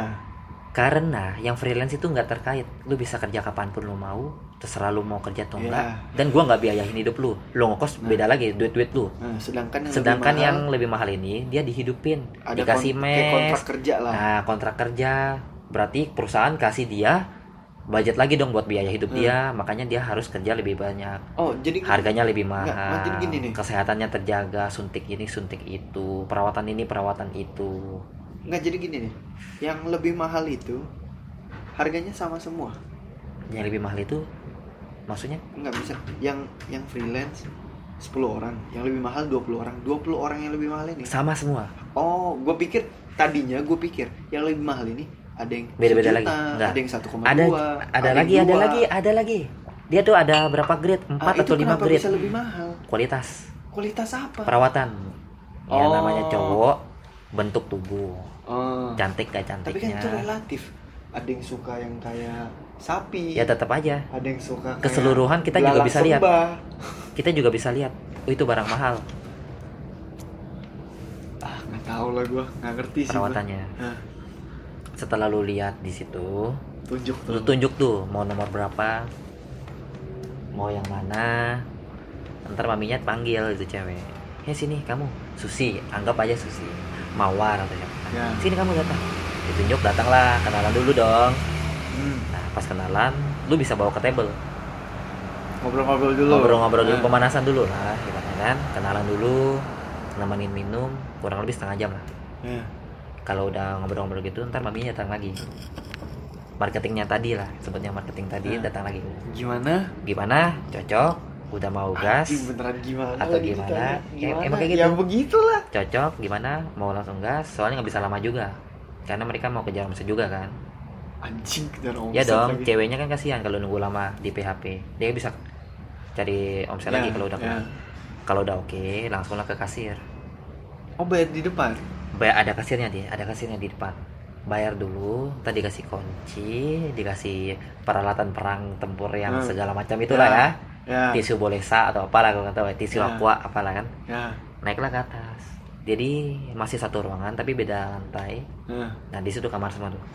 Karena yang freelance itu nggak terkait, lu bisa kerja kapanpun lu mau, terserah lu mau kerja atau Iya. enggak. Dan gua nggak biayain hidup lu, lu ngekos Nah. beda lagi, duit-duit lu. Nah, sedangkan yang Sedangkan lebih mahal, yang lebih mahal ini dia dihidupin, ada dikasih kon- kayak mes, kontrak kerja lah. nah kontrak kerja, berarti perusahaan kasih dia budget lagi dong buat biaya hidup Hmm. dia, makanya dia harus kerja lebih banyak, Oh, jadi harganya lebih Nggak, mahal, jadi gini nih. kesehatannya terjaga, suntik ini suntik itu, perawatan ini perawatan itu. nggak jadi gini nih. Yang lebih mahal itu harganya sama semua. Yang lebih mahal itu maksudnya Nggak bisa. Yang yang freelance sepuluh orang, yang lebih mahal dua puluh orang. dua puluh orang yang lebih mahal ini. sama semua, Oh, gue pikir tadinya gue pikir yang lebih mahal ini ada yang beda-beda sejuta, lagi. Enggak. ada yang satu koma ada dua, ada lagi ada lagi ada lagi dia tuh ada berapa grade, empat Ah, atau itu lima kenapa grade. bisa lebih mahal? Kualitas Kualitas apa? perawatan yang Oh. namanya cowok, bentuk tubuh, Oh. cantik gak Tapi kan cantiknya, itu relatif. Ada yang suka yang kayak sapi. ya tetap aja Ada yang suka kayak keseluruhan kita juga belalang bisa lihat. sembah. Kita juga bisa lihat, oh itu barang mahal Ah, nggak tahu lah gue, nggak ngerti sih. perawatannya. gua. Hah, Setelah lu lihat di situ, tunjuk lu tuh. tunjuk tuh mau nomor berapa, mau yang mana. Ntar maminya panggil itu cewek, hei sini kamu, Susi, anggap aja Susi, Mawar atau siapa, Ya. sini kamu datang. Ditunjuk, datanglah, kenalan dulu dong. Hmm. Nah pas kenalan, lu bisa bawa ke table, Ngobrol-ngobrol dulu. ngobrol-ngobrol dulu, Nah. pemanasan dulu lah, gitu kan, kenalan dulu, nemenin minum, kurang lebih setengah jam lah. Ya. Kalau udah ngobrol-ngobrol gitu, ntar maminya datang lagi. Marketingnya tadi lah, sebutnya marketing tadi, Nah. datang lagi. Gimana? Gimana? Cocok? Udah mau gas? Anjing, beneran gimana? Atau lagi gimana? ditanya. Ya, Gimana? emang kayak gitu. Ya begitulah. Cocok? Gimana? Mau langsung gas? Soalnya nggak bisa lama juga, karena mereka mau kejar omset juga kan. Anjing, kejar omset Ya dong, lagi. ceweknya kan kasihan kalau nunggu lama di P H P. Dia bisa cari omset Ya, lagi kalau udah ya. kalau udah oke, langsunglah ke kasir. Oh, bayar di depan. Bayar, ada kasirnya dia, ada kasirnya di depan. Bayar dulu, tadi dikasih kunci, dikasih peralatan perang tempur yang Hmm. segala macam itulah ya. Ya. Tisu bolesa atau apalah kalau nggak tahu, tisu Ya. aqua apalah kan. Ya. Naiklah ke atas. Jadi masih satu ruangan tapi beda lantai. Nah, Nah di situ kamar semua tuh.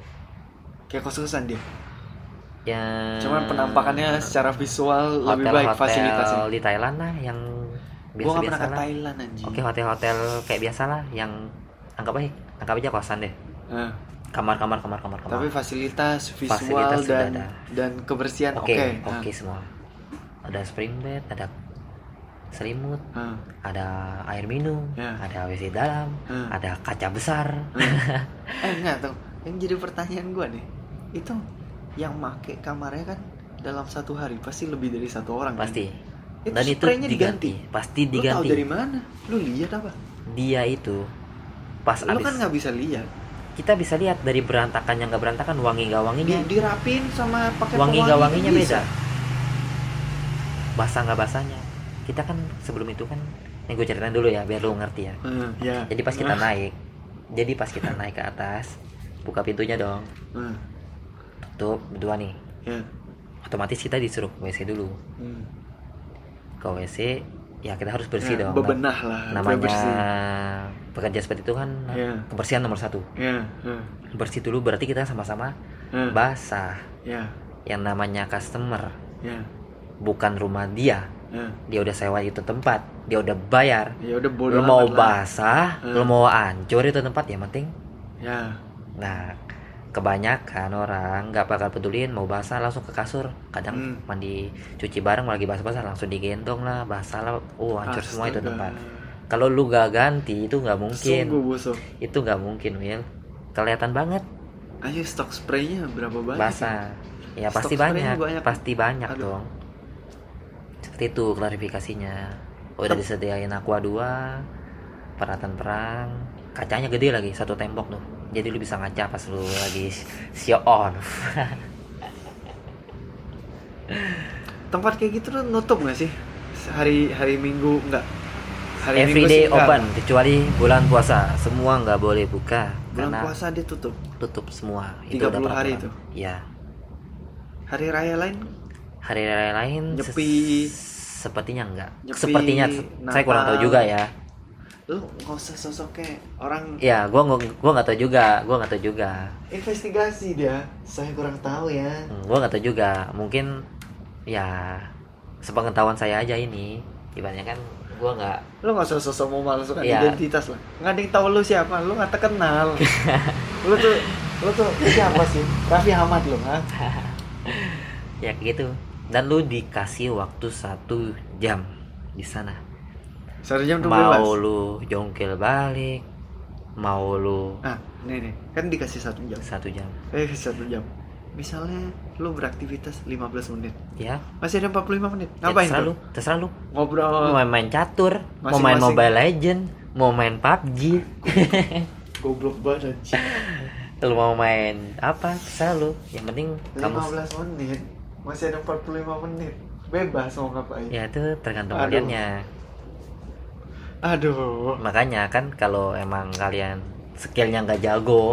kayak kos-kosan dia. Ya. Cuman penampakannya secara visual lebih baik hotel-hotel fasilitasnya. di Thailand lah yang Gua nggak pernah biasa-biasa ke lah. Thailand anjing. Oke, hotel-hotel kayak biasa lah yang anggap aja anggap aja kosan deh. Nah, Kamar-kamar kamar-kamar kamar. tapi fasilitas visual Fasilitas sudah dan ada. dan kebersihan oke. Oke, Nah, oke semua. Ada spring bed, ada selimut, nah, ada air minum, Ya. ada W C dalam, Hmm. ada kaca besar. eh enggak tuh. Yang jadi pertanyaan gua nih, itu yang make kamarnya kan dalam satu hari pasti lebih dari satu orang kan? Pasti. Itu Dan itu spraynya diganti. diganti. Pasti Lu tahu diganti. dari mana? Lu lihat apa? Dia itu pas Lu abis kan nggak bisa lihat. kita bisa lihat dari berantakan yang nggak berantakan, wangi nggak Di, wanginya, dirapin sama pakai wangi pewangi nggak wanginya bisa. beda, basah nggak basahnya. Kita kan sebelum itu kan, ini gue ceritain dulu ya biar lu ngerti ya. Hmm, ya. Jadi pas kita Nah, naik, jadi pas kita naik ke atas, buka pintunya dong, hmm, tutup berdua nih. ya. Otomatis kita disuruh W C dulu. Hmm. Ke W C ya kita harus bersih Ya, dong. bebenah lah. Namanya bersih. pekerja seperti itu kan Ya. kebersihan nomor satu. Ya, ya, Bersih dulu berarti kita sama-sama ya, basah. ya, Yang namanya customer ya, bukan rumah dia, ya. dia udah sewa itu tempat, dia udah bayar. Ya udah bodo Lu mau amat lah. basah, Hmm. lu mau hancur itu tempat, yang penting. Ya, Nah, kebanyakan orang nggak bakal peduliin mau basah langsung ke kasur. Kadang hmm. mandi cuci bareng lagi basah-basah langsung digendong lah, basah lah, oh hancur Astaga. Semua itu tempat. Kalau lu gak ganti itu nggak mungkin. Itu nggak mungkin, Will. Kelihatan banget. Ayo stok spraynya berapa banyak? Basah. Ya stok pasti banyak, banyak, pasti banyak Aduh. Dong. Seperti itu klarifikasinya. Udah disediain Aqua dua, peralatan perang, kacanya gede lagi satu tembok tuh. Jadi lu bisa ngaca pas lu lagi show on. Tempat kayak gitu tuh nutup nggak sih? Hari hari Minggu enggak? Hari Everyday Minggu open enggak. Kecuali bulan puasa, semua nggak boleh buka. Bulan puasa ditutup. Tutup semua. tiga puluh hari itu. Iya. Hari raya lain? Hari raya lain nyepi ses- sepertinya enggak. Nyepi, sepertinya Natal. Saya kurang tahu juga ya. Lu nggak usah sosok kayak orang. Ya, gua gua nggak tahu juga, gua nggak tahu juga. Investigasi dia, saya kurang tahu ya. Hmm, gua nggak tahu juga, mungkin ya sepengetahuan saya aja ini. Ibaratnya kan gua nggak. Lu nggak usah sosok mau masukkan ya. Identitas lah. Nggak ada yang tahu lu siapa, lu nggak terkenal. lu tuh, lu tuh siapa sih? Raffi Ahmad lu, ha? Ya gitu. Dan lu dikasih waktu satu jam di sana. Satu jam tuh mau bebas. Lu jongkel balik, mau lu ah nih nih kan dikasih satu jam satu jam eh satu jam misalnya lu beraktivitas lima belas menit ya masih ada empat puluh lima menit ngapain ya, terserah tuh lu terserah lu ngobrol mau main, main catur mau main Mobile Legend mau main P U B G goblok banget anjing. Lu mau main apa terserah lu, yang penting lima belas kamu... menit masih ada empat puluh lima menit bebas mau ngapain ya itu tergantung kaliannya. Aduh. Makanya kan kalau emang kalian skillnya nggak jago,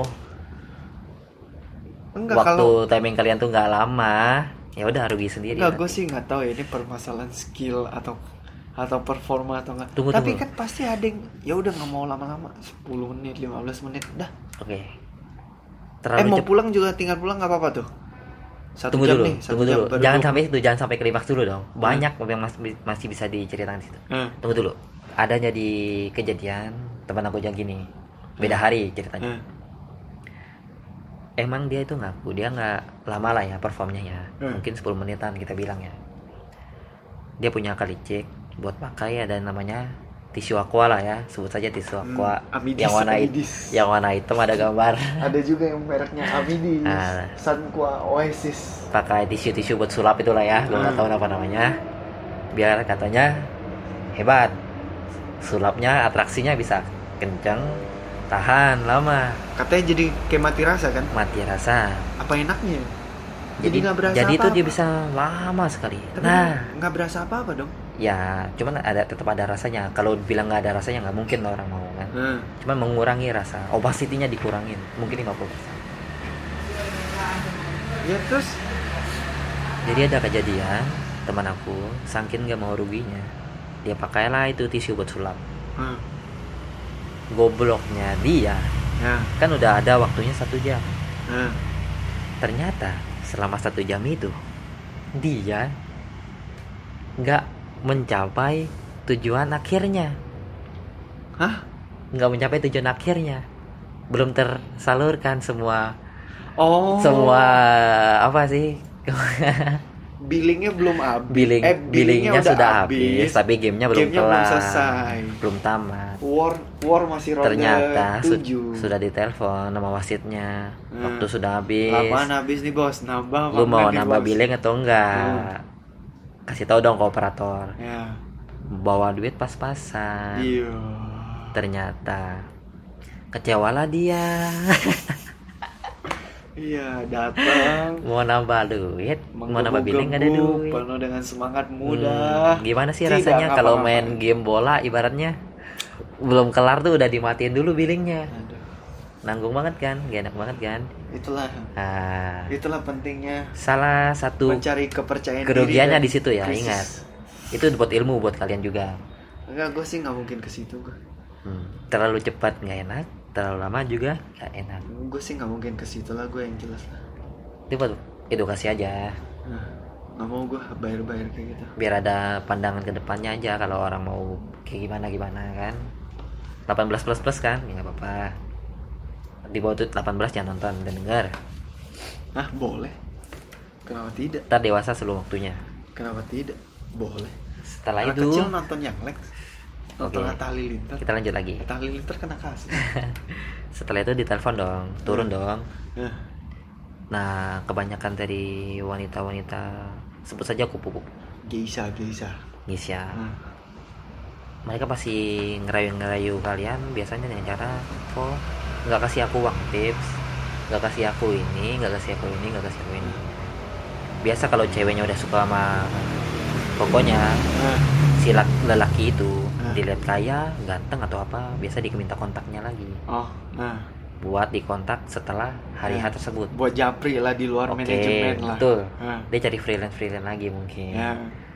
enggak, waktu kalau... timing kalian tuh nggak lama, ya udah rugi sendiri. Enggak, gue sih nggak tahu ya ini permasalahan skill atau atau performa atau enggak. Tunggu, Tapi tunggu. kan pasti ada yang ya udah nggak mau lama-lama, sepuluh menit, lima belas menit, dah. Oke. Okay. Terlalu eh mau cep... pulang juga tinggal pulang nggak apa-apa tuh. Satu tunggu jam dulu, nih, satu tunggu jam dulu. Jangan sampai itu, jangan sampai klimaks dulu dong. Banyak hmm. yang masih masih bisa diceritakan situ. Hmm. Tunggu dulu. Adanya di kejadian teman aku yang gini, beda hari ceritanya. Hmm. Emang dia itu ngaku dia nggak lama lah ya performnya ya, hmm. mungkin sepuluh menitan kita bilang ya. Dia punya kalicik buat pakai, ada namanya tisu aqua lah ya, sebut saja tisu aqua. Hmm, Amidis, yang warna Amidis. yang warna hitam ada gambar. Ada juga yang mereknya Amidis, nah, Sunqua Oasis. Pakai tisu-tisu buat sulap itulah ya, gue nggak hmm. tahu apa namanya. Biar katanya hebat. Sulapnya atraksinya bisa kencang, tahan lama. Katanya jadi kayak mati rasa kan? Mati rasa. Apa enaknya? Jadi nggak berasa. Jadi itu dia bisa lama sekali. Tapi nah, nggak berasa apa-apa dong? Ya, cuman ada tetap ada rasanya. Kalau bilang nggak ada rasanya nggak mungkin orang mau kan. Hmm. Cuman mengurangi rasa. Opacity-nya dikurangin, mungkin lima puluh persen. Ya terus? Jadi ada kejadian teman aku, saking nggak mau ruginya. Dia pakailah itu tisu buat sulap. Hmm. Gobloknya dia ya. Kan udah ada waktunya satu jam. Hmm. Ternyata selama satu jam itu dia nggak mencapai tujuan akhirnya. Hah? Nggak mencapai tujuan akhirnya. Belum tersalurkan semua. Oh. Semua apa sih? Billingnya belum habis. Billing, eh, billingnya, billingnya sudah habis, tapi gamenya belum gamenya kelar, belum selesai, belum tamat. War, war masih ronde ternyata tujuh. Su- sudah ditelepon sama wasitnya, hmm. waktu sudah habis. Apaan habis nih bos? Nambah. Lu mau nambah billing atau enggak? Hmm. Kasih tahu dong ke operator. Ya. Bawa duit pas-pasan. Iya. Ternyata kecewalah dia. Iya, datang mau nambah duit, mau nambah billing nggak ada duit. Penuh dengan semangat muda. Hmm, gimana sih Tidak rasanya kalau main game bola ibaratnya belum kelar tuh udah dimatiin dulu billingnya. Aduh. Nanggung banget kan, gak enak banget kan. Itulah. Nah, itulah pentingnya. Salah satu mencari kepercayaan kerugiannya di situ ya, krisis. Ingat. Itu buat ilmu buat kalian juga. Enggak, gue sih nggak mungkin ke situ gue. Hmm, terlalu cepat nggak enak. Terlalu lama juga gak enak. Gue sih nggak mungkin ke situ lah, gue yang jelas lah. Itu buat edukasi aja. Nah, nggak mau gue bayar-bayar kayak gitu. Biar ada pandangan ke depannya aja kalau orang mau kayak gimana gimana kan. delapan belas plus plus kan, ya nggak apa-apa. Di bawah tuh delapan belas jangan nonton dan dengar. Ah, boleh. Kenapa tidak? Ntar dewasa sebelum waktunya. Kenapa tidak? Boleh. Setelah Anak itu kecil nonton yang Lex. Nonton Oke. Atta Halilintar. Kita lanjut lagi. Atta Halilintar kena kasus. Setelah itu ditelepon dong, turun dong. Nah, Nah, kebanyakan dari wanita-wanita, sebut saja kupu-kupu geisha, geisha. Gisya, Nah, mereka pasti ngerayu-ngerayu kalian biasanya dengan cara, oh nggak kasih aku uang tips, nggak kasih aku ini, nggak kasih aku ini, nggak kasih aku ini. Biasa kalau ceweknya udah suka sama pokoknya nah, si lak- lelaki itu Nah. dilihat kaya, ganteng atau apa, biasa diminta kontaknya lagi oh, nah, buat dikontak setelah hari H Nah. tersebut. buat japri lah di luar Oke, manajemen lah. betul. Nah, Dia cari freelance freelance lagi mungkin. ya,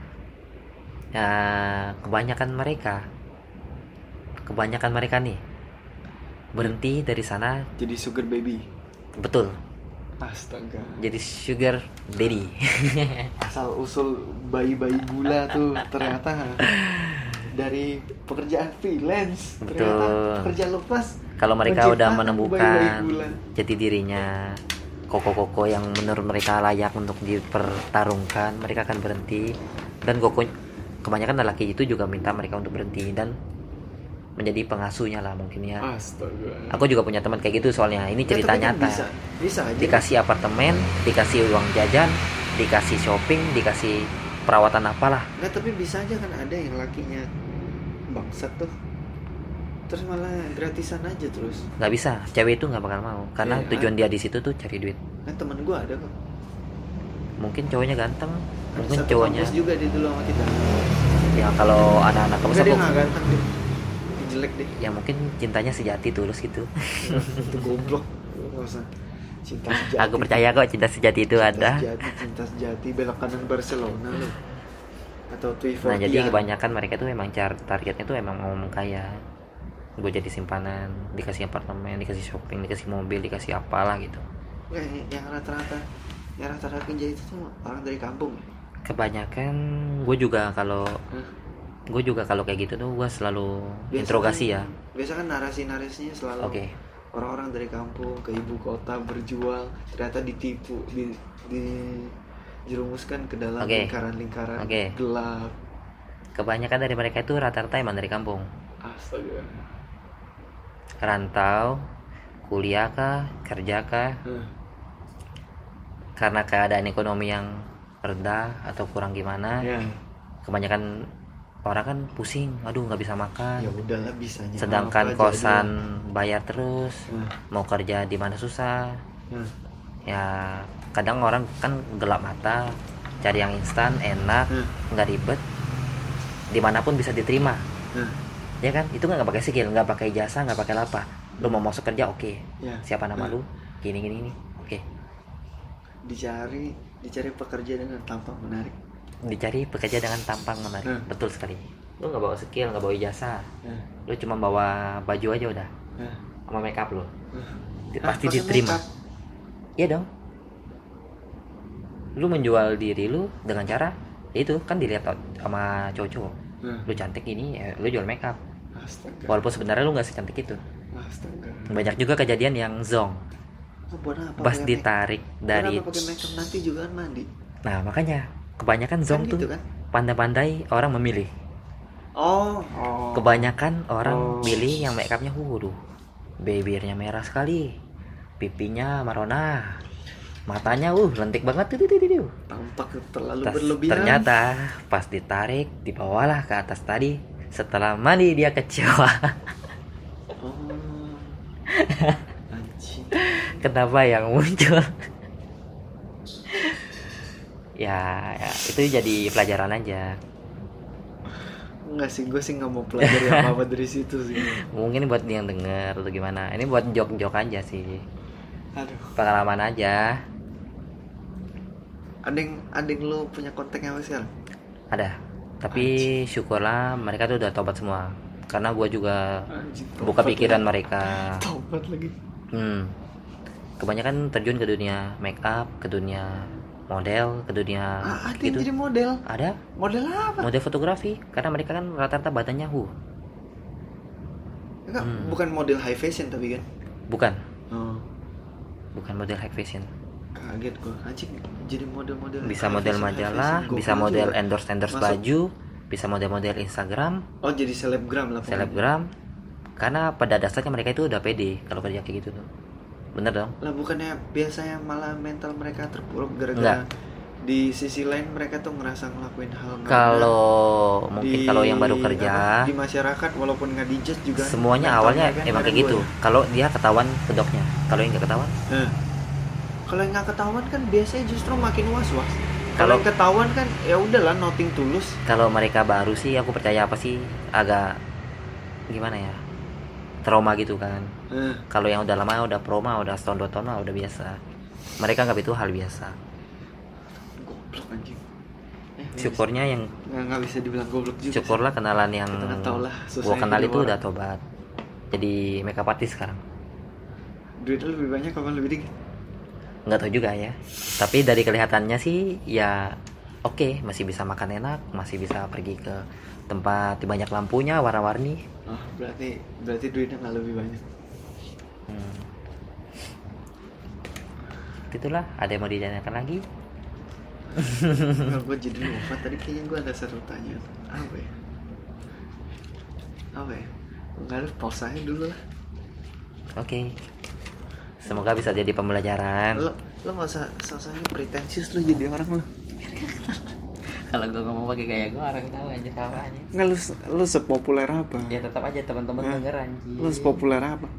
Ya, kebanyakan mereka, kebanyakan mereka nih berhenti dari sana, jadi sugar baby. betul. Astaga. Jadi sugar daddy. Asal usul bayi-bayi gula tuh ternyata dari pekerjaan freelance. Betul. Ternyata pekerjaan lepas. Kalau mereka udah menciptakan menemukan bayi-bayi gula. jati dirinya, koko-koko yang menurut mereka layak untuk dipertarungkan, mereka akan berhenti. Dan koko, kebanyakan lelaki itu juga minta mereka untuk berhenti dan menjadi pengasuhnya lah mungkin ya. Astaga. Aku juga punya teman kayak gitu soalnya. Ini Ya, cerita tapi kan nyata. Bisa, bisa aja. Dikasih apartemen, dikasih uang jajan, dikasih shopping, dikasih perawatan apalah. Nggak, tapi bisa aja kan ada yang lakinya bangsat tuh. Terus malah gratisan aja terus. Nggak bisa, cewek itu nggak bakal mau karena Iya, tujuan dia di situ tuh cari duit. Kan temen gue ada kok. Mungkin cowoknya ganteng, Ada mungkin satu cowoknya kampus juga dia dulu sama kita. ya kalau anak-anak kamu Enggak, dia aku nggak ganteng deh. Dia jelek deh. ya mungkin cintanya sejati tulus gitu. Itu goblok. Nggak usah. Cinta sejati. Aku percaya kok cinta sejati itu cinta ada. Sejati, cinta sejati belok kanan Barcelona lo. Atau Twitter. Nah jadi kebanyakan mereka tuh emang car targetnya tuh emang mau kaya. Gue jadi simpanan, dikasih apartemen, dikasih shopping, dikasih mobil, dikasih apalah gitu. Enggak, yang rata-rata yang rata-rata penjahit itu tuh orang dari kampung. Kebanyakan gue juga kalau Hah? gue juga kalau kayak gitu tuh gue selalu Biasa interogasi kan- ya. Biasa kan narasi-narasinya selalu Oke. orang-orang dari kampung ke ibu kota berjuang, ternyata ditipu, di, dijerumuskan ke dalam Oke. lingkaran-lingkaran Oke. gelap. Kebanyakan dari mereka itu rata-rata emang dari kampung. Astaga. Rantau, kuliah kah, kerja kah, Hah. karena keadaan ekonomi yang rendah atau kurang gimana. Ya, Kebanyakan orang kan pusing, aduh nggak bisa makan. ya udahlah bisanya. Sedangkan apa kosan aja bayar terus, Hah. mau kerja di mana susah. Hah. Ya kadang orang kan gelap mata, cari yang instan, enak, Hah. nggak ribet, dimanapun bisa diterima. Hah. Ya kan, itu nggak pakai skill, nggak pakai jasa, nggak pakai apa. Lu mau masuk kerja, oke. Ya. Siapa nama Hah. lu? Gini gini gini, oke. Dicari, dicari pekerja dengan tampang menarik. Dicari pekerja dengan tampang menarik, Hah. betul sekali. Lu nggak bawa skill, nggak bawa ijazah, Hah. lu cuma bawa baju aja udah, Hah. sama make up lu, Hah. Di- Ah, pasti pakai diterima. makeup. Iya dong. Lu menjual diri lu dengan cara itu kan dilihat sama cowok-cowok. Hah. Lu cantik ini, ya, lu jual make up. Astaga. Walaupun sebenarnya lu nggak secantik itu. Astaga. Banyak juga kejadian yang zong, Oh, buat apa pas pakai make- ditarik dari. buat apa pakai makeup nanti juga kan mandi. Nah makanya kebanyakan zong Kan tuh gitu kan? pandai-pandai orang memilih. Oh, oh. Kebanyakan orang Oh. milih yang make upnya waduh, bibirnya merah sekali, pipinya marona, matanya uh lentik banget tuh tuh, tuh, tuh. Tampak terlalu Tas- berlebihan. Ternyata pas ditarik dibawalah ke atas tadi, setelah mandi dia kecewa. Oh. Anjing. Kenapa yang muncul? ya, ya itu jadi pelajaran aja. Enggak sih, gue sih nggak mau pelajari apa-apa dari situ sih. Mungkin buat yang denger atau gimana, ini buat jok-jok aja sih, Aduh. pengalaman aja. Adeng, adeng lu punya kontaknya apa sekarang? Ada, tapi syukurlah mereka tuh udah tobat semua, karena gue juga Anjing, buka tobat pikiran lagi. mereka. Tobat lagi. Hmm. Kebanyakan terjun ke dunia make up, ke dunia model, ke dunia Ah, ada yang gitu. jadi model. Ada Model apa? model fotografi, karena mereka kan rata-rata badannya hu. Enggak, Hmm. bukan model high fashion tapi kan. Bukan, Oh. bukan model high fashion. Kaget gue, anjing jadi model-model. Bisa model majalah, bisa model endorse endorse baju, bisa model-model Instagram. Oh jadi selebgram lah. Selebgram. Karena pada dasarnya mereka itu udah pede kalau kerja kayak gitu tuh. Bener dong? Lah bukannya biasanya malah mental mereka terpuruk gara-gara di sisi lain mereka tuh ngerasa ngelakuin hal. Kalau mungkin kalau yang baru kerja apa, di masyarakat walaupun nggak dijudge juga. Semuanya awalnya kan emang kayak gitu. Kalau dia ketahuan kedoknya, kalau yang nggak ketahuan? Nah, kalau yang nggak ketahuan kan biasanya justru makin was-was. Kalau Kalau yang ketahuan kan ya udahlah nothing tulus. Kalau mereka baru sih aku percaya apa sih agak gimana ya? Trauma gitu kan. Uh. Kalau yang udah lama udah proma, udah setahun dua tahun mah udah biasa. Mereka anggap itu hal biasa. Goblok anjing. Eh, syukurnya yang nggak, nggak bisa dibilang goblok juga. Syukurlah sih. Kenalan yang lah, gua kenal itu orang. Udah tobat. Jadi makeup artist sekarang. Duitnya lebih banyak apa lebih dikit? Nggak tahu juga ya. Tapi dari kelihatannya sih ya oke, okay, masih bisa makan enak, masih bisa pergi ke tempat banyak lampunya, warna-warni. Oh, berarti berarti duitnya nggak lebih banyak. Hmm. Itulah, ada yang mau ditanyakan lagi? Nah, gue jadi lupa tadi kayaknya gue ada satu tanya. Apa ya? Apa ya? Nggak ada, pause aja dulu lah. Oke. Okay. Semoga bisa jadi pembelajaran. Lo lo nggak usah sosoknya pretensius lo jadi orang lo. Kalau gue ngomong pakai gaya gue orang tahu aja sama aja. Nggak, lu lu sepopuler apa? Ya tetap aja teman-teman denger anjir. Lu sepopuler apa?